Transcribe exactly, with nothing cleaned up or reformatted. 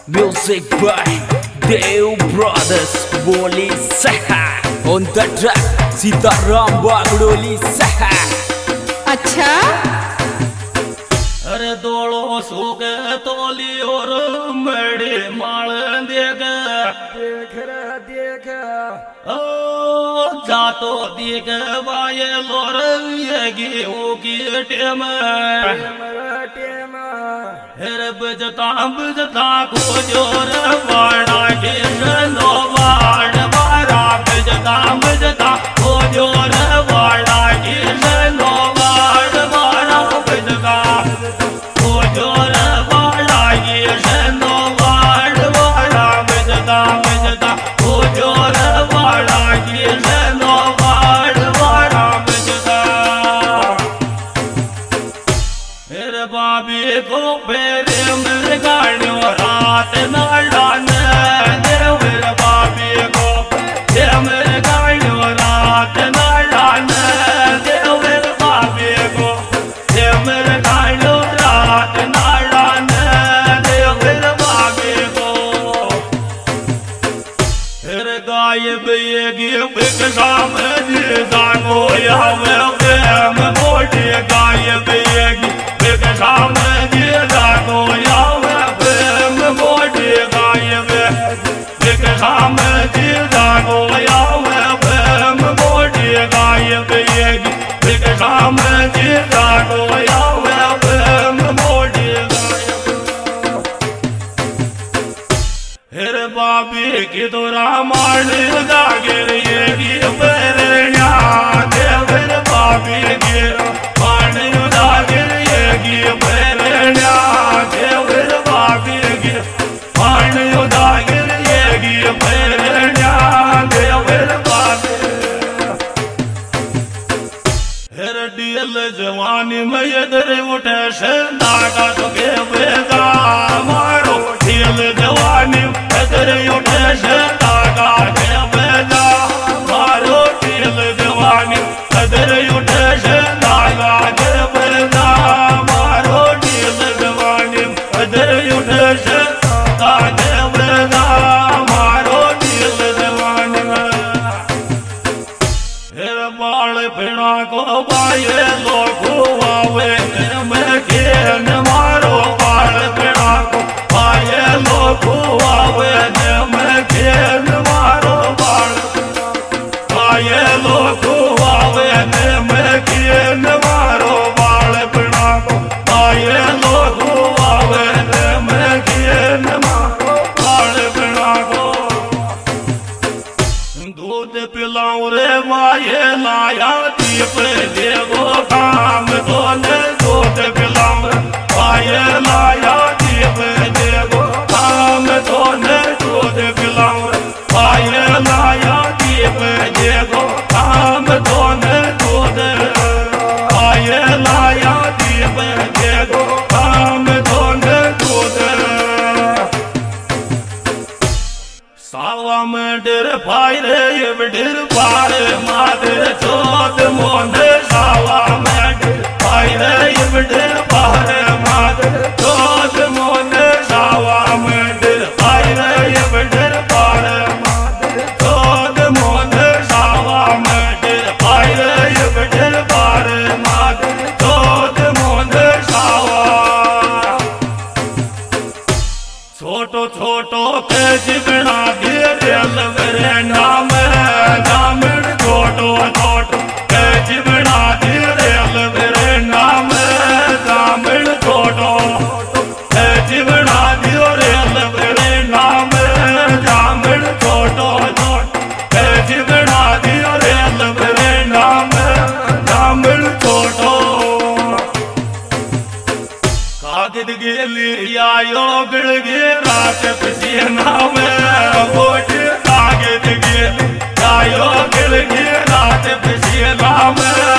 Music by Dev Brothers Boli Saha. On the track Sitaram Bagdoli Saha. अच्छा अरे दोड़ो सुगे तोली और मेरे माल देख देख रे देख ओ जा तो देख वाये लोर ये गेहूं की टेम टेम हेरे बजता बजता को जोर वाड़ा के नो वाड़ वाड़ा बजता बजता को जोर वाड़ा के नो वाड़ वाड़ा बजता बाबी को फेरे मेरे गाड़ी रात नाड़ान दे मेरे बाबी को दे मेरे गाड़ी रात नाड़ान दे मेरे बाबी को दे मेरे गाड़ी रात नाड़ान दे मेरे बाबी को फिर गायब ये गिब शाम जी जानो या मैं मोटी गायब ये शाम जी जानो या प्रेम मोटी गायब शाम जी जानो या प्रेम मोटी गायब शाम जी जानो या प्रेम मोटी गायब फिर बाबी की तो रामायण जागिर ये बेरण्या देवर बाबी की पानी जागिर ये बेरण्या देवर बाबी की पानी जागिर ये बेरण्या देवर बाबी फिर डियल जवानी में इधर उठे सेना का तो के बेगा मारो डियल जवानी इधर उठे सेना का के बेगा मारो डियल जवानी इधर उठे सेना का के बेगा मारो डियल जवानी इधर उठे सेना के बेगा मारो डियल जवानी फिर बाल पिना को बाये लोग आवे मैं खेन मारो बाल पिना को बाये लोग आवे मैं खेन मारो बाल बाये लोग आवे मैं खेन मारो बाल पिना को बाये लोग आवे मैं खेन मारो बाल पिना को दूध पिलाऊं रे माये लाया दीप देवो काम तो ने दूध पिलाऊं माये लाया दीप देवो काम तो ने दूध पिलाऊं माये लाया दीप देवो काम तो ने दूध माये लाया दीप देवो काम तो ने दूध सावा में डर फायरे ये डर पारे मादर चोद मोने सावा में डर फायरे ये डर पारे मादर चोद मोने सावा में डर फायरे ये डर पारे मादर चोद मोने सावा में डर फायरे ये डर पारे मादर चोद मोने सावा छोटो छोटो के जिगना गिरल मेरे नाम नाम छोटो छोटो के जिगना गिरल मेरे नाम नाम छोटो के जिगना गिरल मेरे नाम नाम छोटो छोटो के जिगना गिरल मेरे नाम नाम छोटो कागद गेली आयो गिड़गे रात पसीना में वोट कागद गेली आयो गिड़गे रात पसीना में